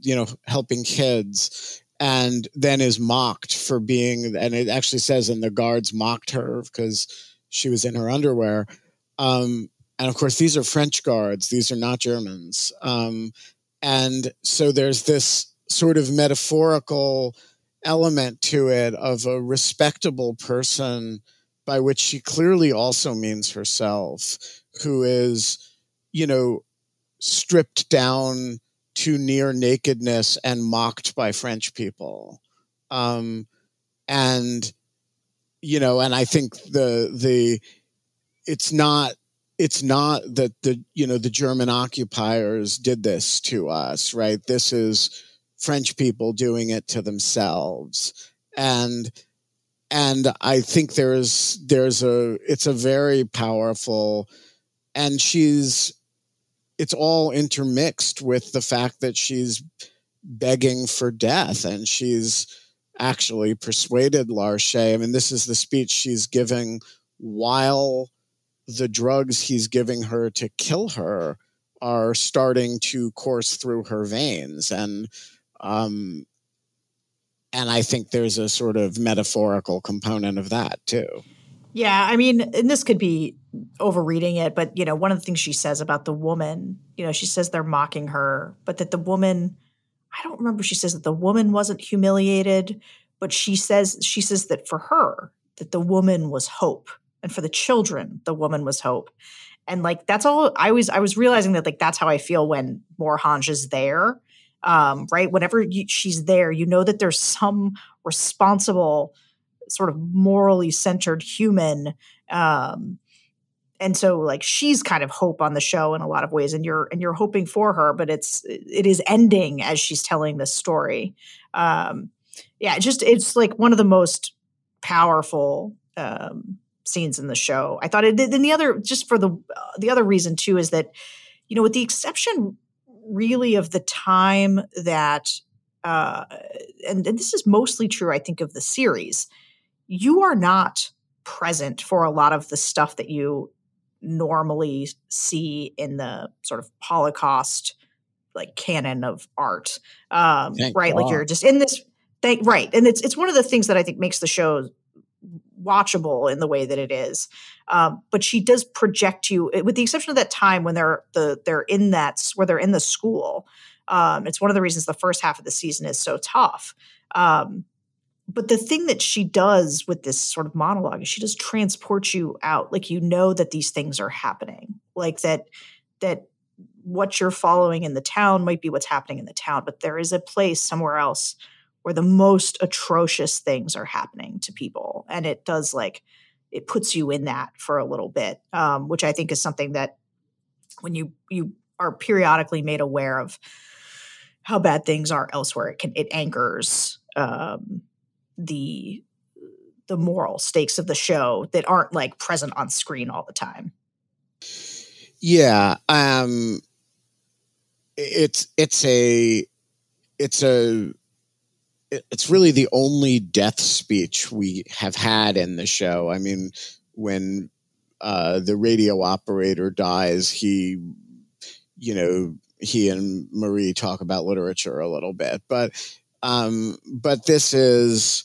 Speaker 3: kids, and then is mocked for being, and it actually says, and the guards mocked her because she was in her underwear. And of course, these are French guards. These are not Germans. And so there's this sort of metaphorical element to it of a respectable person, by which she clearly also means herself, who is, stripped down to near nakedness and mocked by French people. And I think it's not that the German occupiers did this to us, right? This is French people doing it to themselves. And I think it's a very powerful, and it's all intermixed with the fact that she's begging for death, and she's actually persuaded Larcher. I mean, this is the speech she's giving while the drugs he's giving her to kill her are starting to course through her veins. And I think there's a sort of metaphorical component of that too.
Speaker 2: Yeah, I mean, and this could be overreading it, but, one of the things she says about the woman, she says they're mocking her, but that the woman, I don't remember, she says that the woman wasn't humiliated, but she says that for her, that the woman was hope. And for the children, the woman was hope. And that's all I was realizing that that's how I feel when Morange is there. right? Whenever she's there, you know that there's some responsible, sort of morally centered human. And so like she's kind of hope on the show in a lot of ways, and you're hoping for her, but it is ending as she's telling this story. It's like one of the most powerful scenes in the show. I thought it did. And the other, just for the other reason too, is that, with the exception really of the time that, and this is mostly true, I think, of the series, you are not present for a lot of the stuff that you normally see in the sort of Holocaust like canon of art, right?
Speaker 3: God.
Speaker 2: Like you're just in this thing, right? And it's one of the things that I think makes the show watchable in the way that it is. But she does project you, with the exception of that time when they're in the school. It's one of the reasons the first half of the season is so tough. But the thing that she does with this sort of monologue is she just transports you out. Like, that these things are happening, like that what you're following in the town might be what's happening in the town, but there is a place somewhere else where the most atrocious things are happening to people. And it does, like, it puts you in that for a little bit, which I think is something that when you are periodically made aware of how bad things are elsewhere, it anchors the moral stakes of the show that aren't like present on screen all the time.
Speaker 3: Yeah. It's really the only death speech we have had in the show. I mean, when the radio operator dies, he and Marie talk about literature a little bit, but this is,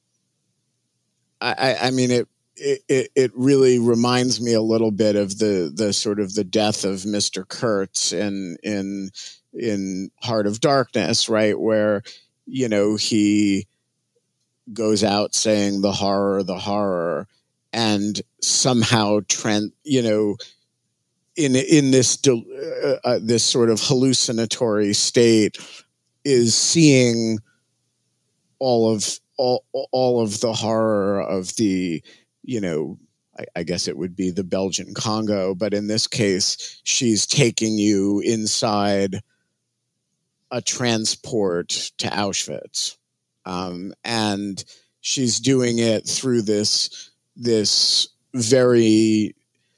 Speaker 3: I mean, it really reminds me a little bit of the sort of the death of Mr. Kurtz in Heart of Darkness, right? Where, he goes out saying the horror, and somehow in this this sort of hallucinatory state is seeing all of the horror of the, I guess it would be the Belgian Congo, but in this case, she's taking you inside a transport to Auschwitz. And she's doing it through this very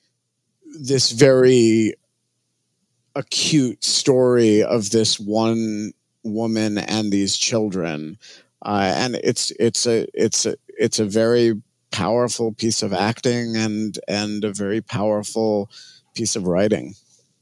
Speaker 3: acute story of this one woman and these children. And it's a very powerful piece of acting and a very powerful piece of writing.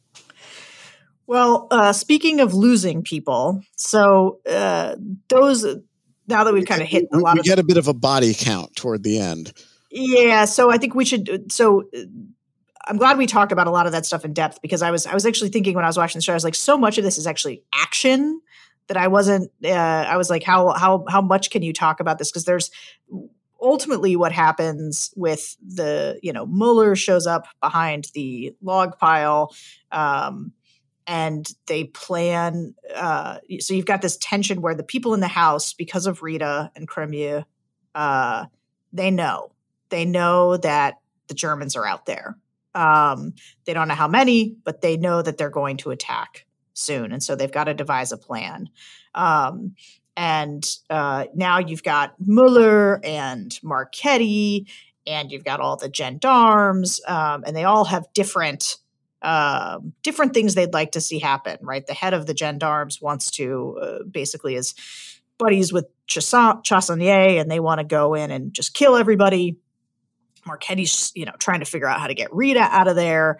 Speaker 2: Well, speaking of losing people, so those, now that we've kind of hit a lot
Speaker 3: we get a bit of a body count toward the end.
Speaker 2: Yeah, so I think we should. So I'm glad we talked about a lot of that stuff in depth, because I was actually thinking when I was watching the show, I was like, so much of this is actually action that I wasn't. I was like, how much can you talk about this? Because there's ultimately what happens with the, Mueller shows up behind the log pile. And they plan, so you've got this tension where the people in the house, because of Rita and Cremieux, they know that the Germans are out there. They don't know how many, but they know that they're going to attack soon. And so they've got to devise a plan. And now you've got Mueller and Marchetti, and you've got all the gendarmes, and they all have different things they'd like to see happen, right? The head of the gendarmes wants to basically is buddies with Chassanier, and they want to go in and just kill everybody. Marchetti's, trying to figure out how to get Rita out of there.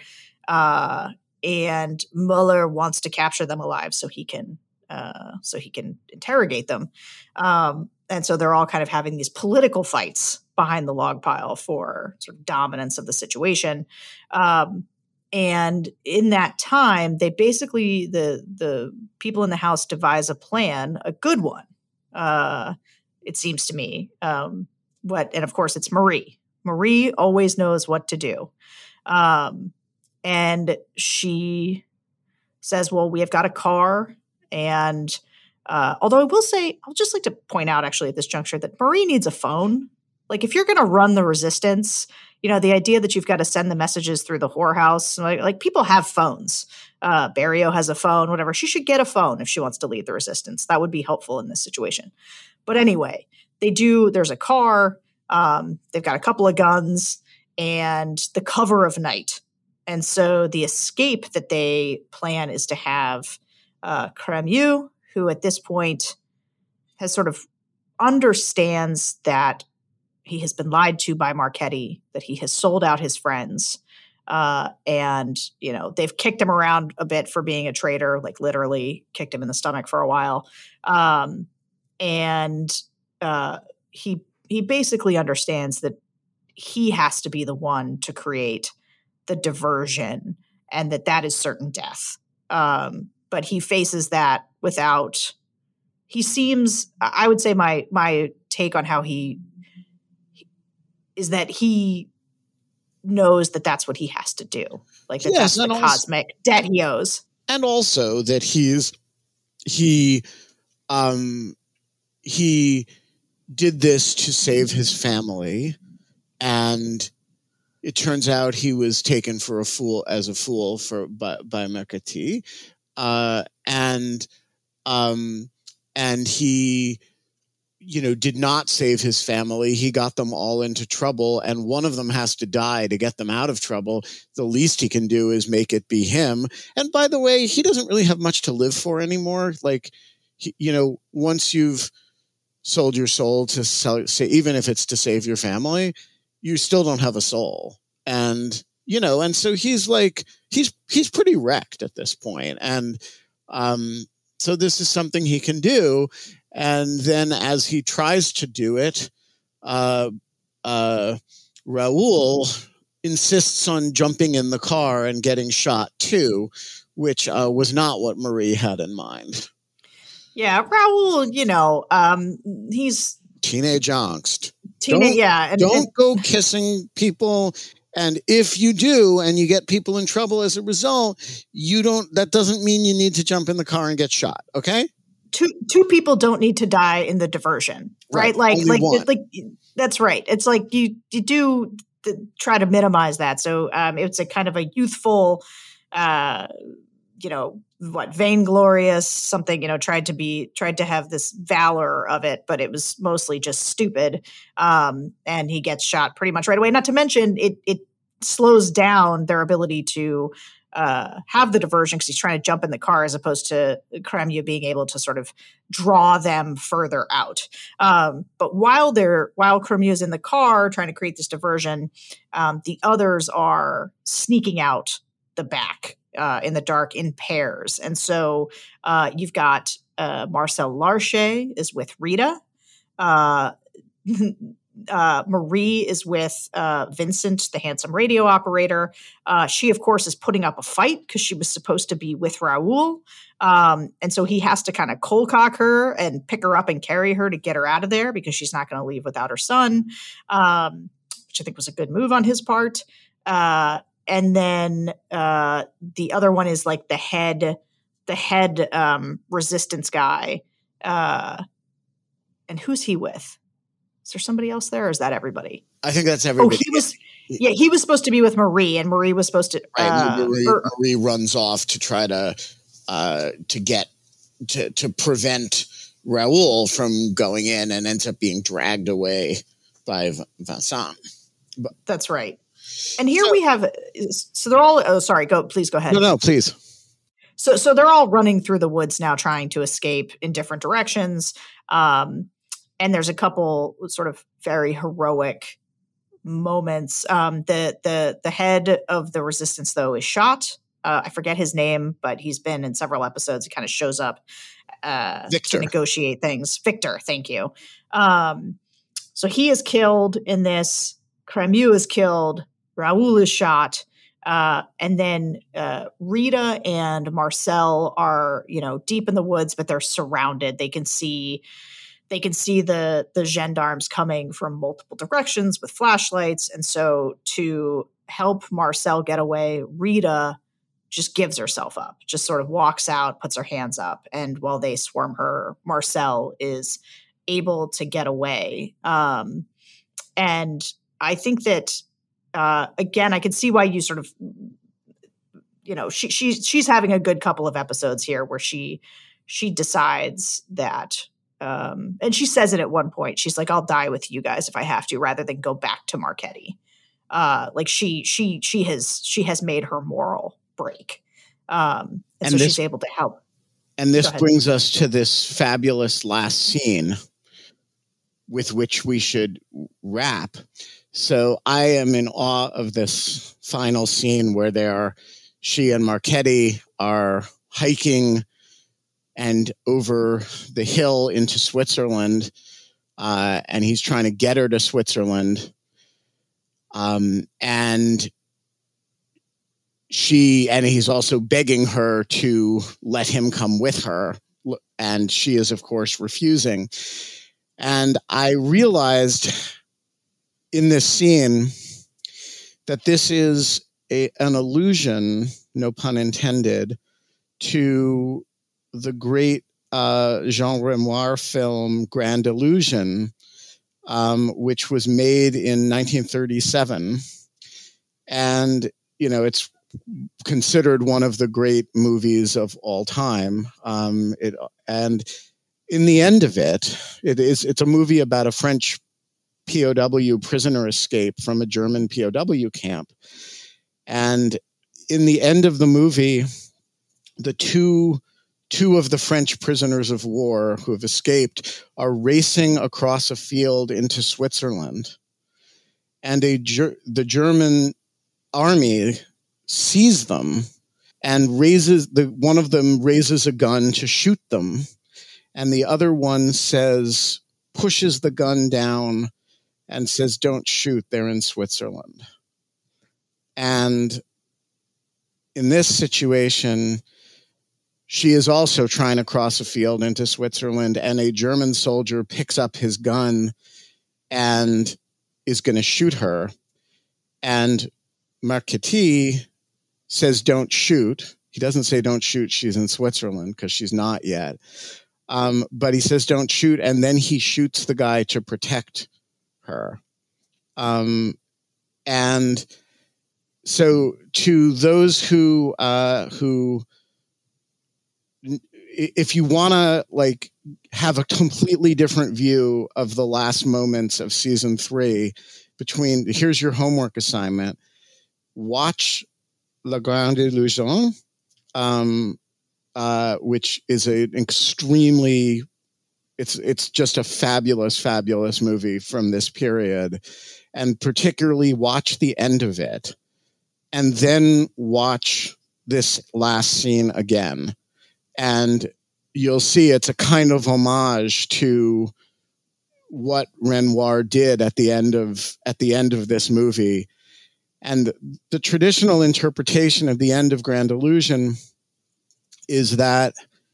Speaker 2: And Mueller wants to capture them alive so he can interrogate them. And so they're all kind of having these political fights behind the log pile for sort of dominance of the situation. And in that time, they basically, the people in the house devise a plan, a good one, it seems to me. And of course, it's Marie. Marie always knows what to do. And she says, well, we have got a car And although I will say, I'll just like to point out actually at this juncture that Marie needs a phone. Like if you're going to run the resistance, the idea that you've got to send the messages through the whorehouse, like people have phones. Barrio has a phone, whatever. She should get a phone if she wants to lead the resistance. That would be helpful in this situation. But anyway, there's a car. They've got a couple of guns and the cover of night. And so the escape that they plan is to have Cremieux, who at this point has sort of understands that he has been lied to by Marchetti, that he has sold out his friends. And, they've kicked him around a bit for being a traitor, like literally kicked him in the stomach for a while. He basically understands that he has to be the one to create the diversion and that is certain death. But he faces that he seems, I would say my take on how he is that he knows that that's what he has to do. Like that's the cosmic debt he owes.
Speaker 3: And also that he did this to save his family, and it turns out he was taken for a fool by Marchetti, and he did not save his family. He got them all into trouble, and one of them has to die to get them out of trouble. The least he can do is make it be him. And by the way, he doesn't really have much to live for anymore. Like, once you've sold your soul to say, even if it's to save your family, you still don't have a soul. And, and so he's like, he's pretty wrecked at this point. And so this is something he can do. And then as he tries to do it, Raoul insists on jumping in the car and getting shot too, which was not what Marie had in mind.
Speaker 2: Yeah, Raoul, he's
Speaker 3: teenage angst.
Speaker 2: Don't
Speaker 3: go kissing people. And if you do, and you get people in trouble as a result, that doesn't mean you need to jump in the car and get shot. Okay.
Speaker 2: Two people don't need to die in the diversion, right? Like that's right. It's like you do try to minimize that. So it's a kind of a youthful, vainglorious something, tried to have this valor of it, but it was mostly just stupid. And he gets shot pretty much right away. Not to mention it slows down their ability to have the diversion because he's trying to jump in the car as opposed to Cremieux being able to sort of draw them further out. But while Cremieux is in the car trying to create this diversion, the others are sneaking out the back in the dark in pairs. And so you've got Marcel Larcher is with Rita. Marie is with Vincent, the handsome radio operator. She, of course, is putting up a fight because she was supposed to be with Raoul. And so he has to kind of cold cock her and pick her up and carry her to get her out of there because she's not going to leave without her son, which I think was a good move on his part. And then the other one is like the head resistance guy. And who's he with? Is there somebody else there, or is that everybody?
Speaker 3: I think that's everybody.
Speaker 2: He was supposed to be with Marie, and Marie was supposed to.
Speaker 3: Marie runs off to try to prevent Raoul from going in, and ends up being dragged away by Vincent.
Speaker 2: That's right. And here we have. So they're all. Oh, sorry. Please go ahead.
Speaker 3: No, please.
Speaker 2: So they're all running through the woods now, trying to escape in different directions. And there's a couple sort of very heroic moments. The head of the resistance, though, is shot. I forget his name, but he's been in several episodes. He kind of shows up to negotiate things. Victor, thank you. So he is killed in this. Cremieux is killed. Raoul is shot. And then Rita and Marcel are, deep in the woods, but they're surrounded. They can see the gendarmes coming from multiple directions with flashlights. And so to help Marcel get away, Rita just gives herself up, just sort of walks out, puts her hands up. And while they swarm her, Marcel is able to get away. And I think that, again, I can see why you sort of, she's having a good couple of episodes here where she decides that, and she says it at one point, she's like, I'll die with you guys if I have to, rather than go back to Marchetti. Like she has made her moral break. And so she's able to help.
Speaker 3: And this brings us to this fabulous last scene with which we should wrap. So I am in awe of this final scene where she and Marchetti are hiking and over the hill into Switzerland, and he's trying to get her to Switzerland. And he's also begging her to let him come with her. And she is, of course, refusing. And I realized in this scene that this is an allusion, no pun intended, to the great Jean Renoir film Grand Illusion, which was made in 1937. And, it's considered one of the great movies of all time. And in the end of it's a movie about a French POW prisoner escape from a German POW camp. And in the end of the movie, the two of the French prisoners of war who have escaped are racing across a field into Switzerland. And the German army sees them and one of them raises a gun to shoot them. And the other one pushes the gun down and says, don't shoot, they're in Switzerland. And in this situation, she is also trying to cross a field into Switzerland, and a German soldier picks up his gun and is going to shoot her. And Marchetti says, don't shoot. He doesn't say don't shoot, she's in Switzerland, because she's not yet. But he says don't shoot, and then he shoots the guy to protect her. And so to those who if you want to have a completely different view of the last moments of season 3, here's your homework assignment: watch La Grande Illusion, which is an extremely, it's just a fabulous movie from this period, and particularly watch the end of it, and then watch this last scene again. And you'll see it's a kind of homage to what Renoir did at the end of this movie. And the traditional interpretation of the end of Grand Illusion is that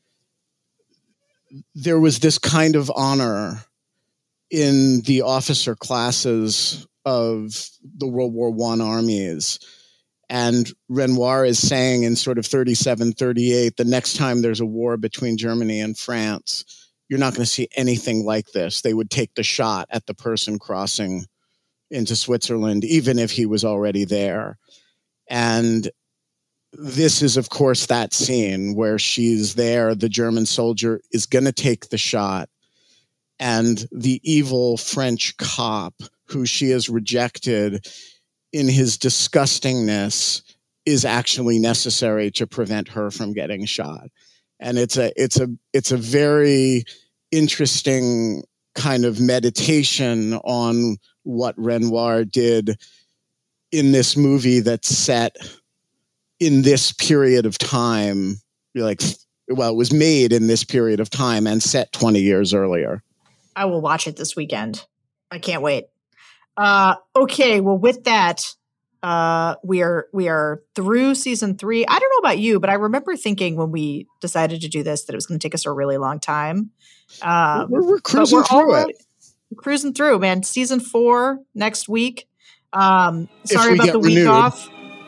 Speaker 3: there was this kind of honor in the officer classes of the World War I armies. And Renoir is saying in sort of 37, 38, the next time there's a war between Germany and France, you're not going to see anything like this. They would take the shot at the person crossing into Switzerland, even if he was already there. And this is, of course, that scene where she's there. The German soldier is going to take the shot. And the evil French cop, who she has rejected in his disgustingness, is actually necessary to prevent her from getting shot. And it's a very interesting kind of meditation on what Renoir did in this movie that's set in this period of time. It was made in this period of time and set 20 years earlier.
Speaker 2: I will watch it this weekend. I can't wait. Okay, well, with that, we are through season 3. I don't know about you, but I remember thinking when we decided to do this that it was going to take us a really long time.
Speaker 3: We're cruising through it.
Speaker 2: Cruising through, man. Season 4 next week. Sorry about the week off.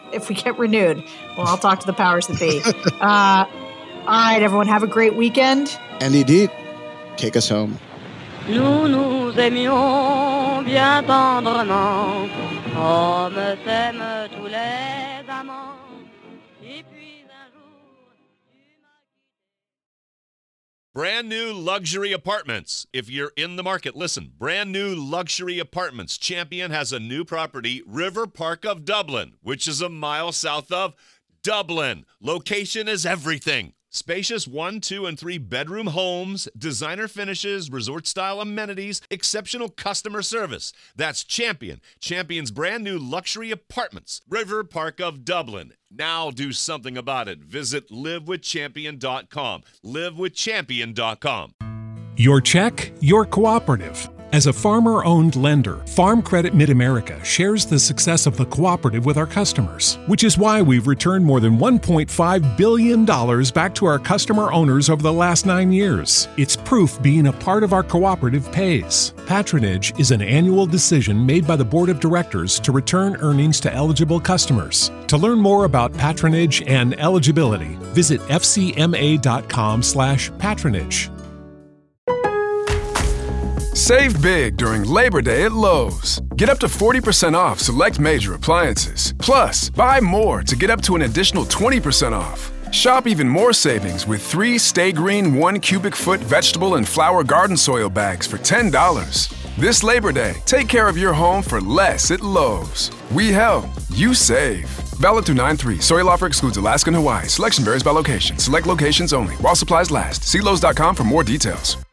Speaker 2: if we get renewed. Well, I'll talk to the powers that be. All right, everyone, have a great weekend.
Speaker 3: And Edith, take us home.
Speaker 4: Nous nous aimions bien tendrement, comme s'aiment tous les amants. Et puis un jour, tu m'as quitté.
Speaker 1: Brand new luxury apartments. If you're in the market, listen. Brand new luxury apartments. Champion has a new property, River Park of Dublin, which is a mile south of Dublin. Location is everything. Spacious 1, 2, and 3 bedroom homes, designer finishes, resort-style amenities, exceptional customer service. That's Champion. Champion's brand new luxury apartments, River Park of Dublin. Now do something about it. Visit livewithchampion.com. Livewithchampion.com.
Speaker 5: Your check, your cooperative. As a farmer-owned lender, Farm Credit Mid-America shares the success of the cooperative with our customers, which is why we've returned more than $1.5 billion back to our customer owners over the last 9 years. It's proof being a part of our cooperative pays. Patronage is an annual decision made by the Board of Directors to return earnings to eligible customers. To learn more about patronage and eligibility, visit fcma.com/patronage.
Speaker 6: Save big during Labor Day at Lowe's. Get up to 40% off select major appliances. Plus, buy more to get up to an additional 20% off. Shop even more savings with 3 Stay Green 1 cubic foot vegetable and flower garden soil bags for $10. This Labor Day, take care of your home for less at Lowe's. We help, you save. Valid through 9/3. Soil offer excludes Alaska and Hawaii. Selection varies by location. Select locations only. While supplies last. See Lowe's.com for more details.